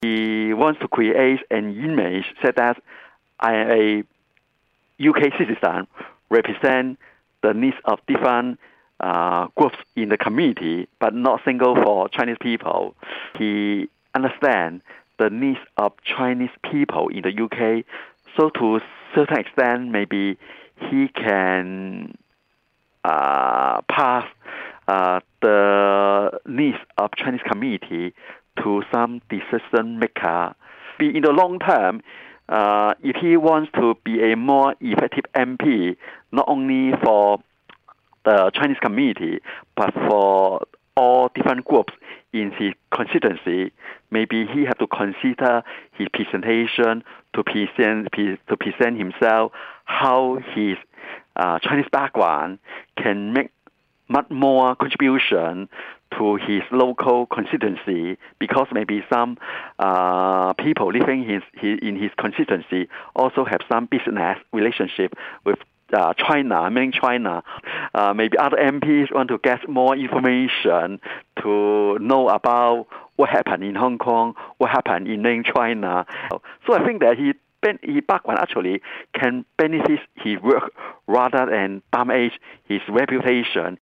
He wants to create an image said that I am a UK citizen, represent the needs of different groups in the community, but not single for Chinese people. He understands the needs of Chinese people in the UK, so to a certain extent, maybe he can pass the needs of Chinese community to some decision maker. In the long term, if he wants to be a more effective MP, not only for the Chinese community, but for all different groups in his constituency, maybe he have to consider his presentation to present himself, how his Chinese background can make much more contribution to his local constituency, because maybe some people living in his constituency also have some business relationship with China, mainland China. Maybe other MPs want to get more information to know about what happened in Hong Kong, what happened in mainland China. So I think that his background actually can benefit his work rather than damage his reputation.